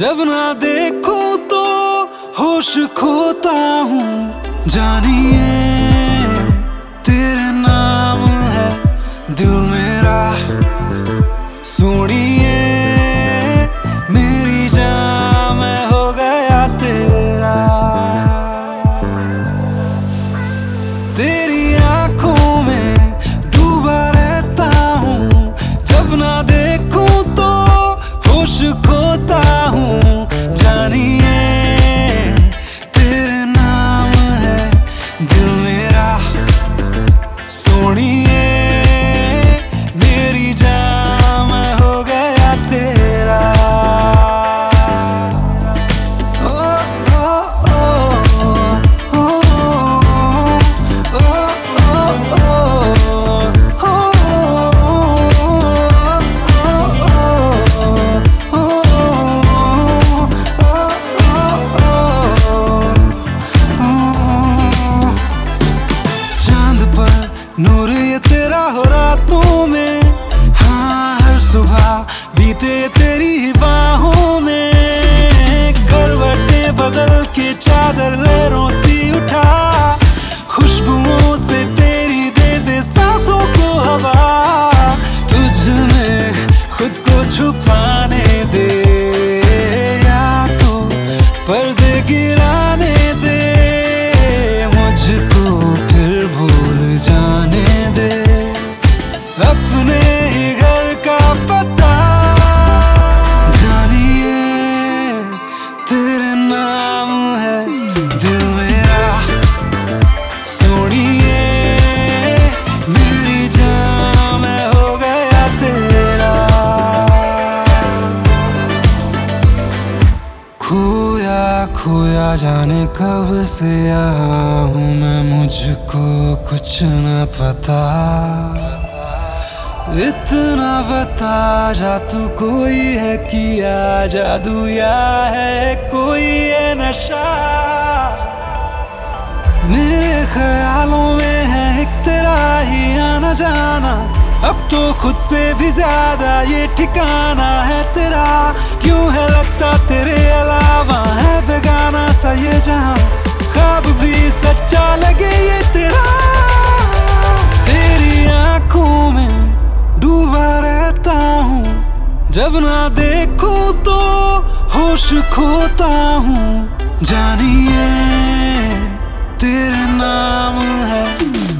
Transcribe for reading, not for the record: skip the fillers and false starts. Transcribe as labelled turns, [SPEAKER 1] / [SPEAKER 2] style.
[SPEAKER 1] जब ना देखूं तो होश खोता हूँ। जानिए तेरे नाम है दिल मेरा, सुनिए मेरी जान मैं हो गया तेरा। तेरी आंखों में डूबा रहता हूँ, जब ना देखूं तो होश खोता हूँ। जानिए तेरे नाम है दिल मेरा, सुनिए मेरी जान मैं हो गया तेरा। नूर ये तेरा हो रातों में, हाँ हर सुबह बीते तेरी ही बाहों में। करवटें बदल के चादर लहरों सी उठा, खुशबुओं से तेरी दे दे सांसों को हवा। तुझ में खुद को छुपाने दे या तो पर्दे गिराने दे, मुझको फिर भूल जाने दे अपने ही घर का पता। जानिए तेरे नाम है दिल मेरा, सुनिए मेरी जान मैं हो गया तेरा। खोया खोया जाने कब से यहाँ हूँ मैं, मुझको कुछ न पता। इतना बता जा तू कोई है किया जादू या है कोई ये नशा। मेरे ख्यालों में है एक तेरा ही आना जाना, अब तो खुद से भी ज्यादा ये ठिकाना है तेरा। क्यों है लगता तेरे अलावा है बेगाना सा ये जहां, ख्वाब भी सच्चा लगे ये तेरा। तेरी आंखों में डूबा रहता हूँ, जब ना देखूं तो होश खोता हूँ। जानिए तेरे नाम है